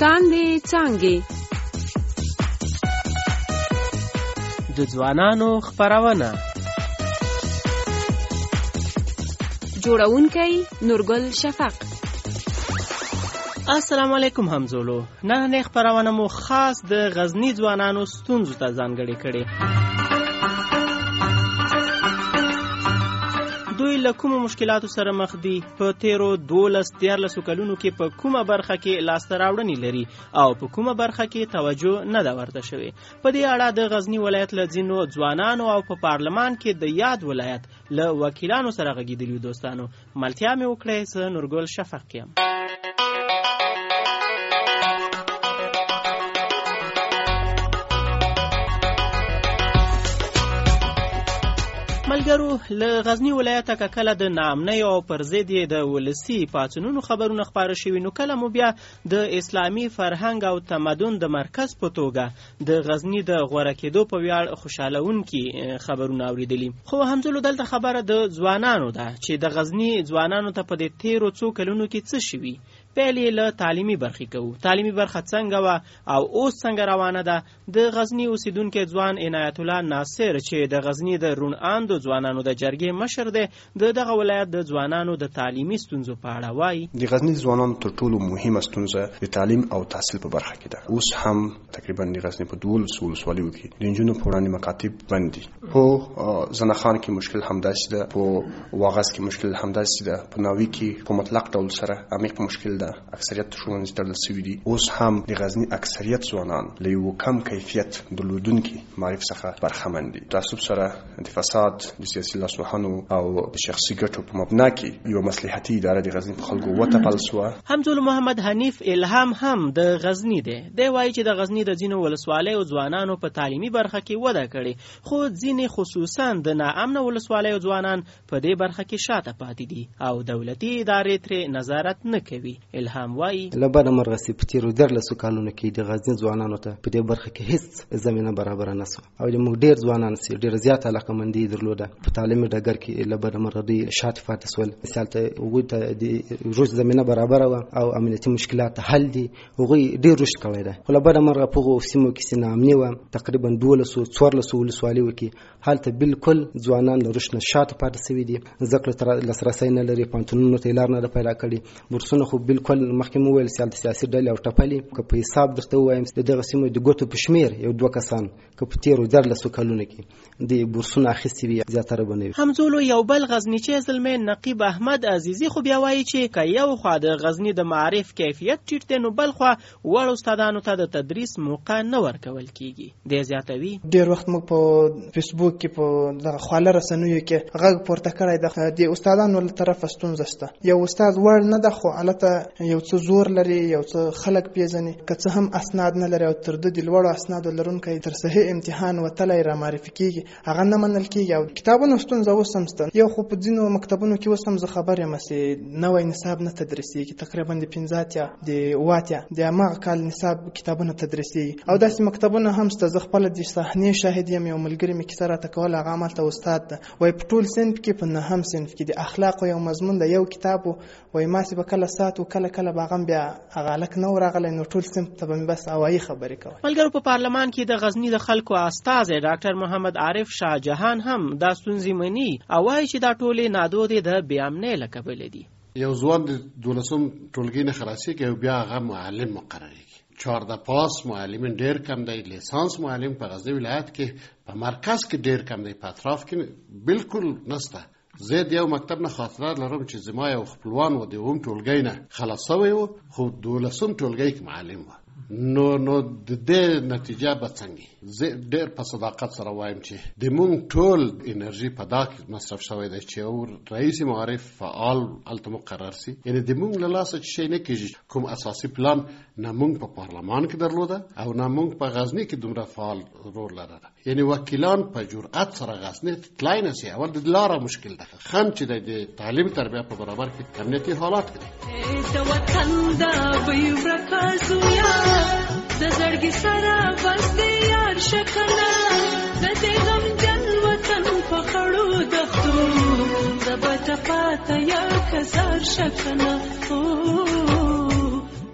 څانګې څانګې د ځوانانو خپرونه جوړونکی نورګل شفق. السلام علیکم همزولو. نن خپرونه مو خاص د غزنی ځوانانو ستونزو ته ځانګړې کړې. دوی له کومو مشکلاتو سره مخ دي، په تیرو 12-13 کلونو کې په کومه برخه کې لاسته راوړنې لري او په کومه برخه کې توجه نه ده ورته شوې. په دې اړه د غزنی ولایت له ځینو ځوانانو او په پارلمان کې د یاد ولایت له وکیلانو سره غږېدلي دوستانو ملتیا مې وکړې. زه نورګل شفق یم. ملګرو، له غزنی ولایته که کله د ناامنۍ او پر ضد یې د ولسي پاڅونونو خبرونه خپاره شوي، نو کله مو بیا د اسلامي فرهنګ او تمدن د مرکز په توګه د غزنی د غوره کېدو په ویاړ خوشحالونکي خبرونه اورېدلي. خو همزولو دلته خبره د ځوانانو ده چې د غزنی ځوانانو ته په دې تیرو څو کلونو کې څه شوي. پیل یې له تعلیمي برخې کوو. تعلیمي برخه څنګه وه او اوس څنګه روانه ده؟ د غزنی اوسیدونکی ځوان عنایت الله ناصر چې د غزنی د رون اندو ځوانانو د جرګې مشر دی، د دغه ولایت د ځوانانو د تعلیمي ستونزو په اړه وایي. د غزنی ځوانانو تر ټولو مهمه ستونزه د تعلیم او تحصیل په برخه کې ده. اوس هم تقریبا د غزنی په 12 ولسوالیو کې د نجونو په وړاندې مکاتب بند دي. په زنخان کې مشکل همداسې ده، په واغظ کې مشکل همداسې ده، په ناوی کې په مطلق ډول سره عمیق مشکل ده. اکثریت ښوونځي تړل شوي دي. اوس هم د غزنی اکثریت ځوانان له یو کم کیفیت درلودونکي معرف څخه برخمن دي. تعصب سره د فساد، د سیاسي لاسوهنو او د شخصي ګټو په مبنا کې یو مصلحتي اداره د غزنی په خلکو وتپل شوه. همزول محمد حنیف الهام هم د غزنی دی. دی وایي چې د غزنی د ځینو ولسوالیو ځوانانو په تعلیمي برخه کې وده کړې، خو ځینې خصوصا د ناامنه ولسوالیو ځوانان په دې برخه کې شاته پاتې دي او دولتي ادارې ترې نظارت نه کوي. الهام وایي لبد مرغسي په تیرو 13 کالونو کې د غزنی ځوانانو ته په دې برخه کې هیڅ زمينه برابر نه سو او موږ ډیر ځوانان سي ډیر زیات علاقه مندي درلوده په تعلیمي ډګر کې. لبد مرغدي شاته فاتح سول مثال ته وګورئ د روز زمينه برابر او امنیتي مشکلات حل دي، وګړي ډیر رشد کړی ده. خو لبد مرغ په سیمو کې سینامنی و تقریبا 12-14 ولسوالیو کې حالت بالکل ځوانان له رشد شاته پاتې سوي دي. ذکر تر لاسرسي نه لري، پانتونونو ته لار نه پیدا کړي، بورسونه خو بالکل مخکې ویل سیاسي ډلې او ټپلې که په حساب درته وایم د دغه سیمو د ګوتو په شمیر یو 2 کسان که په تیرو 13 کلونو کې د بورسونه اخیستي وي زیاتره بنوي. همزولو یو بل غزنیچی زلمی نقیب احمد عزیزی خو بیا وایي چې که یو خوا د غزنی د معارف کیفیت ټیټ دی، نو بل خوا وړ استادانو ته د تدریس موقع نه ورکول کیږي. دی زیاتوي ډیر وخت موږ په فیسبوک کې په دغه خواله رسنیو کې غږ پورته کړی د استادانو له طرفه ستونزه شته. یو استاد وړ نه ده، خو البته یو څه زور لري، یو څه خلک پیژني، که څه هم اسناد نه لري او تر د لوړو اسنادو لرونکی تر صحیح امتحان وتلی را معرفي کیږي، هغه نه منل کیږي. او کتابونو ستونزه اوس هم شته. یو خو په ځینو مکتبونو کې اوس هم زه خبر یم چې نوی نصاب نه تدریسیږي، تقریبا د 15 د 8 د هغه کال نصاب کتابونه تدریسیږي. او داسې مکتبونه هم شته. زه خپل د صحنې شاهد یم. یو ملګری مې کیسه راته کوله، هغه عملته استاد ده، وایي په ټول صنف کې په 9 صنف کې د اخلاقو یو مضمون ده، یو کتاب وایي ماسې به کله ساعت او کله باغم بیا هغه لک نو راغلی، نو ټول سم ته به بس اوایي خبرې کوي. ملګرو، په پارلمان کې د غزنی د خلکو استازی ډاکټر محمد عارف شاه جهان هم دا ستونزې مني او وایي چې دا ټولې نادودې د بې امنۍ له کبله دي. یو ځوان د 12 ټولګي نه خلاصېږي او بیا هغه معلم مقرریږي. 14 پاس معلمین ډیر کم دی. لیسانس معلم په غزنی ولایت کې په مرکز کې ډیر کم دی، په اطراف کې بالکل نشته. زه د یو مکتب نه خاطره لرم چې زما یو خپلوان و د اوم ټولګی نه خلاص شوی و، خو 12 ټولګی کې معلم و. نو د دې نتیجه به څنګه؟ زه ډېر په صداقت سره وایم چې د مونږ ټول انرژي په دا کې مصرف شوی دی چې او رئیس معارف فعال هلته مقرر سي. یعنی د مونږ له لاسه چې شی نه کېږي. کوم اساسي پلان نه مونږ په پارلمان کې درلوده او نه مونږ په غزنی کې دومره فعال رول لرله. یعنی وکیلان په جرأت سره غزنی تلای نه سي. اول د لاره مشکل ده. خم چې د تعلیم تربیه په برابر کې امنیتي حالات کړي. د زړګي سره بس دی یار شکنه د دې غم جن وطن په خړو دښتو زبته پاته یا کسر شکنه.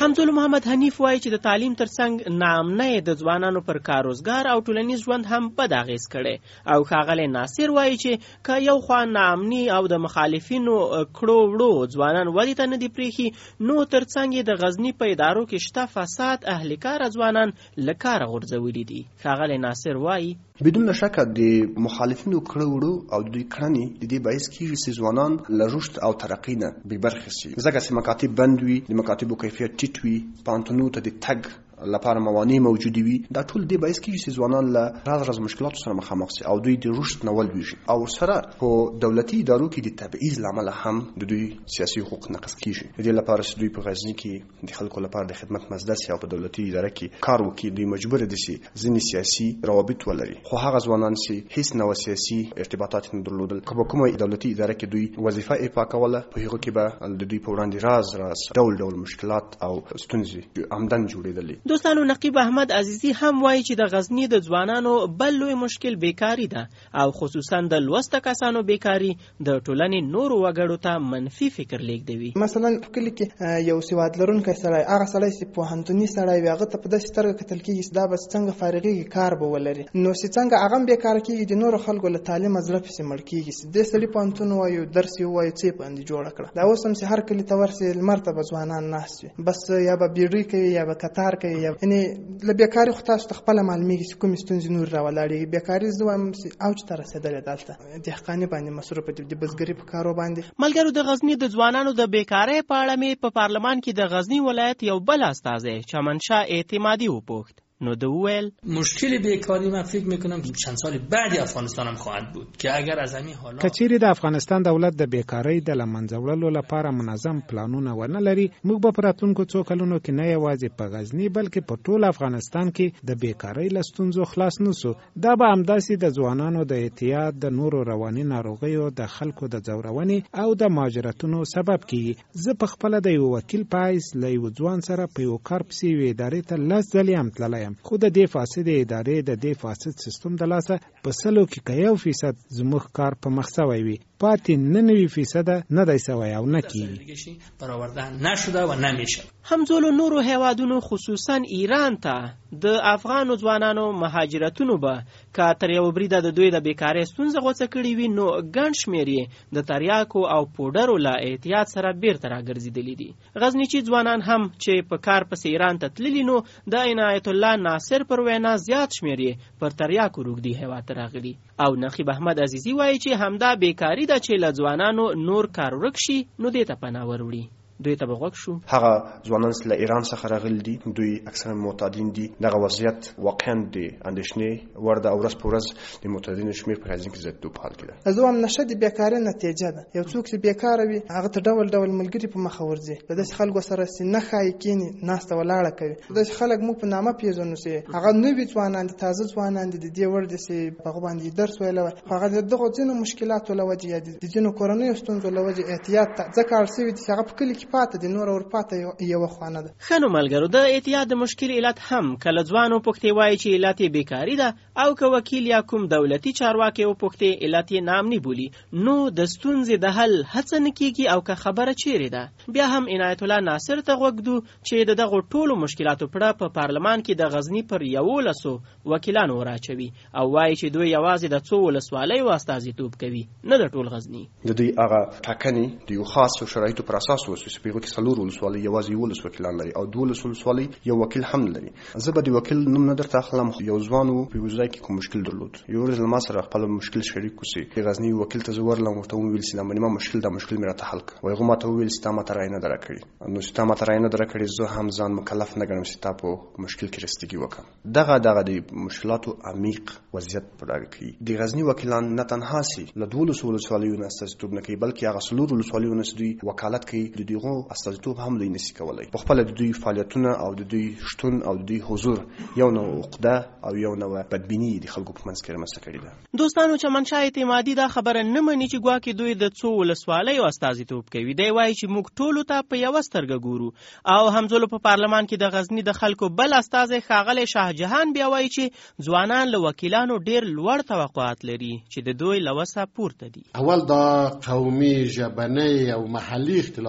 حمزه محمد حنیف وایي چې د تعلیم ترڅنګ ناامنۍ د ځوانانو پر کاروزګار او ټولنیز ژوند هم بد اغېز کړی او ښاغلی ناصر وایي چې که یو خوا ناامني او د مخالفینو کړو وړو ځوانان ودې ته نه دي پرېښي نو ترڅنګ یې د غزني په ادارو کې شته فساد اهل کاره ځوانان له کاره غورځولي دي. ښاغلی ناصر وایي بدون شک د مخالفینو کړو وړو او د دوی کړنې د دې باعث کېږي چې ځوانان له رشد او ترقۍ نه بې برخې سي، ځکه چې مکاتب بند وي، د مکاتبو کیفیت ټیټ وي، پوهنتونونو ته د تګ لپاره موانع موجودې وي. دا ټول دې باعث کېږي چې ځوانان له راز مشکلاتو سره مخامخ سي او دوی د رشد نه ولویږي او ورسره په دولتي ادارو کې د تبعیض له امله هم د دوی سیاسي حقوق نقض کېږي. د دې لپاره چې دوی په غزني کې د خلکو لپاره د خدمت مزده سي او په دولتي اداره کې کار وکړي، دوی مجبور دي چې ځینې سیاسي روابط ولري، خو هغه ځوانان چې هیڅ نوع سیاسي ارتباطات نه درلودل، که په کومه دولتي اداره کې دوی وظیفه اپا کوله، په هغه کې به د دوی په وړاندې راز ډول مشکلات او ستونزې عمدن جوړېدلې. دوستانو، نقیب احمد عزیزی هم وایي چې د غزني د ځوانانو بل لوی مشکل بیکاری ده او خصوصا د لوسته کسانو بیکاری د ټولنې نورو وګړو ته منفي فکر لیږدوي. مثلا په کلي کې یو سواد لرونکی سړی، هغه سړی چې پوهنتوني سړی وي، هغه ته په داسې سترګه کتل کېږي چې دا به څنګه فارغېږي، کار به ولري، نو چې څنګه هغه هم بیکاره کېږي، د نورو خلکو له تعلیمه زړه پسې مړ کېږي چې دې سړي پوهنتون ووایو، درس یې ووایو، څه یې باندې جوړه کړه. دا اوس هم چې هر کلي ته ورسې لمر ته به ځوانان ناست وي، بس یا به بیډۍ کوي یا به کتار کوي، یعنې له بیکاري خو تاسو ته خپله معلومېږي چې کومې ستونزې نور راولاړېږي. بیکاري زه وایم اوج ته رسېدلې دلته دهقاني باندې مصروف دي، د بزګري په کارو باندې. ملګرو، د غزني د ځوانانو د بیکارۍ په اړه مې په پارلمان کې د غزني ولایت یو بل استازی چمنشاه اعتمادی وپوښت، نو د ویل مشکل بیکاری من فکر میکنم که چند سال بعدی افغانستان هم خواهد بود که اگر از همین حالا کچيري د افغانستان دولت د بیکاری د لمنځه وړلو لپاره منظم پلانونه ونه لري، موږ به په راتلونکو څو کلونو کې نه یوازې په غزني بلکې په ټول افغانستان کې د بیکاری له ستونزو خلاص نشو. دا به همداسې د ځوانانو د اعتیاد، د نورو رواني ناروغیو، د خلکو د ځورونې او د مهاجرتونو سبب کیږي. زه په خپل د یو وکیل پایس له یو ځوان سره په یو کار پسې یوې ادارې ته 10 ځلې هم تللی یم، خو د دې فاسد ادارې د دې فاسد سیستم د لاسه په 100 کې 1% زموږ کار په مخ سوی وي، پاتې 99% نه دی سوی او نه کیږي، برآورده نشده و نمیشه. همزولو نورو هیوادونو خصوصا ایران ته د افغانو ځوانانو مهاجرتونو به که تر یو بریده د دوی د بیکارۍ ستونزه غوڅه کړې وي، نو ګڼ شمېر یې د تریاکو او پوډرو له احتیاط سره بیرته راګرځېدلي دي. غزنیچي ځوانان هم چې په کار پسې ایران ته تللي، نو د عنایت الله ناصر پر وینا زیات شمېر یې پر تریاکو روږدي هیواد ته راغلي. او نقیب احمد عزیزی وایي چې همدا بیکاري ده چې له ځوانانو نور کار ورک شي نو دې ته پناه وروړي. دوی ته به غوږ شو. هغه ځوانان چې له ایران څخه راغلي دي دوی اکثرا معتادین دي. دغه وضعیت واقعا د اندېښنې وړ ده او ورځ په ورځ د معتادینو شمېر په غزني کې زیاتېدو په حال کې ده. زه وایم نشه د بیکارۍ نتیجه ده. یو څوک چې بیکاره وي هغه ته ډول ملګري په مخه ورځي، د داسې خلکو سره چې نه ښایي کینې ناسته ولاړه کوي. داسې خلک موږ په نامه پېژنو چې هغه نوي ځوانان دي، تازه ځوانان دي، د دې وړ دي چې په هغه باندې درس ویلی وای، خو هغه د دغو ځینو مشکلاتو له وجې یا د ځینو کورنیو ستونزو له وجې احتیاط ته ځکه اړ شوي دي چې هغه په کلي کې پاته دي، نور پاته یو خوانه ده. خنو ملګرو، د اعتیاد د مشکل علت هم کله ځوانو پوښتې وایي چې علت یې بیکاري ده، او که وکیل یا کوم دولتي چارواکي وپوښتې علت یې نامني بولي، نو د ستونزې د حل هڅه نه کیږي او که خبره چیرې ده. بیا هم عنایت الله ناصر ته غوږ ږدو چې د دغو ټولو مشکلاتو پړه په پارلمان کې د غزني پر 11 وکیلانو وراچوي او وایي چې دوی یوازې د څو ولسوالیو استازیتوب کوي، نه د ټول غزني. د دوی هغه ټاکنې د یو خاص شرایطو پر اساس وسوي چې په هغه کې 4 ولسوالۍ یوازې 11 وکیلان لري او 12 ولسوالۍ یو وکیل هم لري. زه به د وکیل نوم نه درته اخلم. یو ځوان و په یو ځای کې کوم مشکل درلود، یو ورځ له ما سره خپل مشکل شریک کوسي. د غزني وکیل ته زه ورلم، ورته وویل چې ما مشکل مې راته حل کړ. وایي هغه ماته وویل چې تا ماته رایه نه ده راکړې، نو چې تا ماته رایه نه ده راکړې زه هم ځان مکلف نه ګڼم چې تا په مشکل کې رسیدګي وکړم. دغه د مشکلاتو عمیق وضعیت په ډاګه کوي. د غزني وکیلان نه تنها سي له 12 ولسوالیو نه استازیتوب نه کوي، بلکې هغه 4 ولسوالیو نه دوی وکالت کوي، د دغو استازیتوب هم دوی نشي کولای. په خپل د دوی فعالیتونه او د دوی شتون او د دوی حضور یو نوع عقده او یو نوع بدبینی د خلکو په منځ کې رامنځته کړې ده. دوستانو، چمنشاه اعتمادي دا خبره نه مني چې ګواکې دوی د څو ولسوالیو استازیتوب کوي. دی وایي چې موږ ټولو ته په یوه سترګه ګورو. او همزولو په پارلمان کې د غزني د خلکو بل استازی ښاغلی شاهجهان بیا وایي چې ځوانان له وکیلانو ډېر لوړ توقعات لري چې د دوی له وسه پورته دي. اول دا قومي ژبنی او محلي اختلافونه د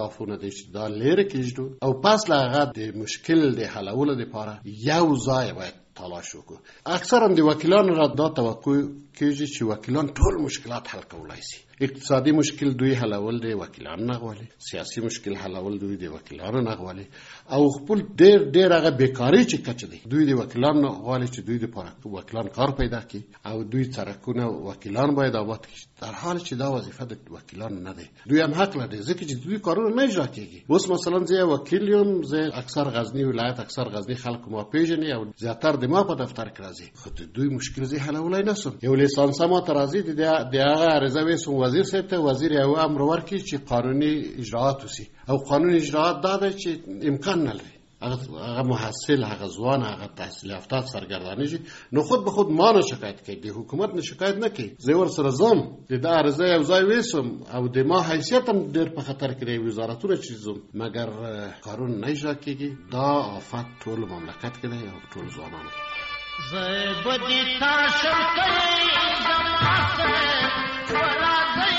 دې چې دا لرې کېږدو او پس له هغه د مشکل د حلولو لپاره یو ځای باید تلاش وکړو. اکثرا د وکیلانو را دا توقع کېږي چې وکیلان ټول مشکلات حل کولای شي. اقتصادي مشکل دوی حلول دی وکیلان نه غواړي، سیاسي مشکل حلول دوی دی وکیلان نه غواړي، او خپل ډېر هغه بیکاری چې کچ دی دوی دی وکیلان نه غواړي چې دوی لپاره وکیلان کار پیدا کړي او دوی سرکونه وکیلان باید آباد کړي، در حال چې دا وظیفه د وکیلان نه دی. دوی هم حق لري ځکه چې دوی کارونه نه اجرا کیږي. اوس مثلا زه وکیل یم، زه اکثر غزنی ولایت اکثر غزنی خلک ما پیژني او زیاتره د ما په دفتر کې راځي، خو دوی مشکل زه حلولای نسم. یو لیسانس ما ترازی د هغه عرضه وسو وزیر صاحب ته، وزیر یو امر ورکړي چې قانوني اجراات وسی، او قانوني اجراات دا دی چې امکان نه لري هغه محصل، هغه ځوان، هغه تحصیل یافته سرګردانه شي، نو خود به خود ما نه شکایت کوي، د حکومت نه شکایت نه کوي. زه ورسره ځم د عرضه یو ځای وسم او د ما حیثیت هم ډېر په خطر کې دی، وزارتونه چې ځم مګر قانون نه اجرا کېږي. دا آفت ټول مملکت کې دی او ټول ځوانانو کې. زبدی تاسو ته زماسه ولا دی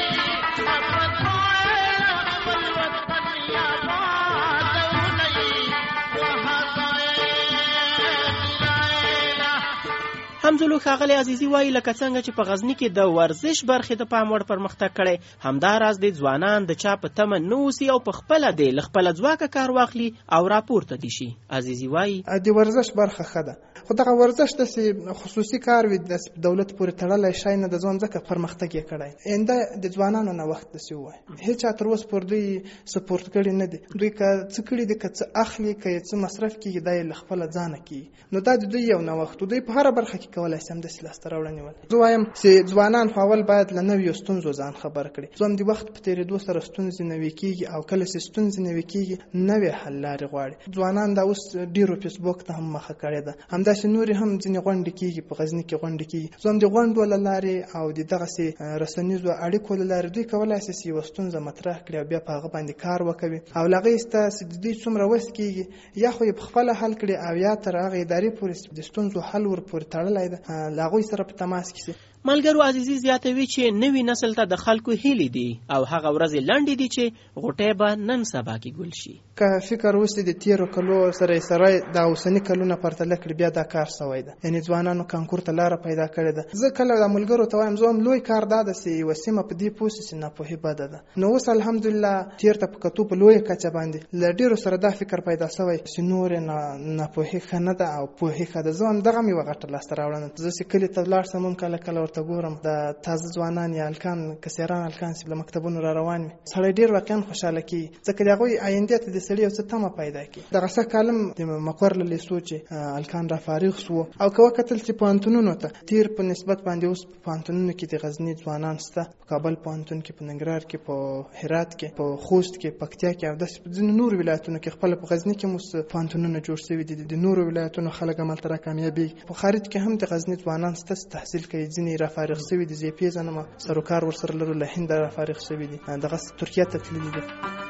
همزلو ښاغلی عزیزي وایي لکه څنګه چې په غزني کې د ورزش برخې د پام وړ پرمختګ کړی، همداراز د ځوانان د چا په تمه نه اوسي او په خپله دی له خپله ځواکه کار واخلي او راپورته دي شي. عزیزي وایي د ورزش برخه ښه ده، خو دغه ورزش داسې خصوصي کار وي، داسې دولت پورې تړلی شی نه د ځوان ځکه پرمختګ یې کړی. آینده د ځوانانو نه وخت داسې ووایي، هېچا تر اوسه پورې دوی سپورټ کړي نه دي. دوی که څه کړي دي، که څه اخلي، که یې څه مصرف کېږي، دا یې له خپله ځانه کېږي. نو دا د دوی یو نوښت و، دوی په هره برخه کې کولی شي همداسې لاسته راوړنې ولري. زه وایم چې ځوانان خو اول باید له نویو ستونزو ځان خبر کړي. ځوان د وخت په تېرېدو سره ستونزې نوې کېږي، او کله چې ستونزې نوې کېږي نوې حل لارې غواړي. ځوانان دا اوس ډېرو فیسبوک ته هم مخه کړې ده، همداسې نورې هم ځینې غونډې کېږي، په غزني کې غونډې کېږي. ځوان د غونډو له لارې او د دغسې رسنیزو اړیکو له لارې دوی کولی شي چې یوه ستونزه مطرح کړي او بیا په هغه باندې کار وکوي، او له هغې سته چې د دوی څومره وس کېږي یا خو یې په خپله حل کړي او یا تر هغه ادارې پورې د ستونزو حل ورپورې تړلی ده، له هغوی سره په تماس کې شي. ملګرو عزیزي زیاتوي چې نوي نسل ته د خلکو هیلې دي او هغه ورځې لنډې دي چې غوټۍ به نن سبا کې ګل شي. که فکر وسي د تیرو کلو سره د اوسني کلونه پرتله کړي، بیا دا کار سوی ده، یعنی ځوانانو کانکور ته لاره پیدا کړې ده. زه کله د ملګرو ته وایم زه هم لوی کار دا ده چې یوه سیمه په دې پوه شي چې ناپوهي بده ده. نو اوس الحمدلله تیر ته په کتو په لویه کچه باندې له ډېرو سره دا فکر پیدا سوی چې نورې ناپوهي ښه نه ده او پوهي ښه ده. زه هم دغه مې یوه غټه لاسته راوړنه. زه چې کلي ته ولاړ سم هم کله کله ورته ګورم د تازه ځوانان یا هلکان کسیران هلکان چې له مکتبونو را روان وي، سړی ډېر واقعا خوشحاله کېږي، ځکه د هغوی آیندې ته د سړي یو څه تمه پیدا کړي. دغه څه کالم د مقر له لیسو چې هلکان را فارغ شو، او که وکتل چې پوهنتونونو ته تیر په نسبت باندې اوس په پوهنتونونو کې د غزني ځوانان شته، په کابل پوهنتون کې، په ننګرهار کې، په هرات کې، په خوست کې، پکتیا کې، او داسې ځینو نورو ولایتونو کې. خپله په غزني کې اوس پوهنتونونه جوړ شوي دي، د نورو ولایتونو خلک همالته را کامیابېږي. په خارج کې هم د غزني ځوانان شته چې تحصیل کوي، ځینې را فارغ شوي دي، زه یې پېژنم، سروکار ورسره لرو، له هند را فارغ شوي دي، دغه ترکیه ته تللي دي.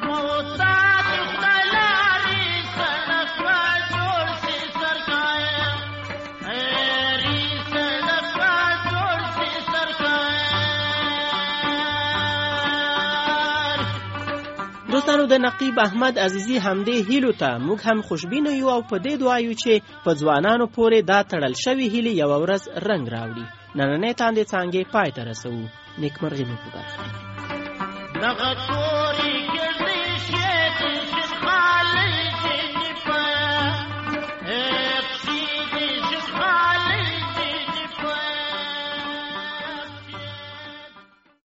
دوستانو، د نقیب احمد عزیزي همدې هیلو ته موږ هم خوشبینه یو او په دې دعا یو چې په ځوانانو پورې دا تړل شوي هیلې یوه ورځ رنګ راوړي. نننۍ تاندې څانګې پای ته رسوو. نیکمرغي مو په برخه.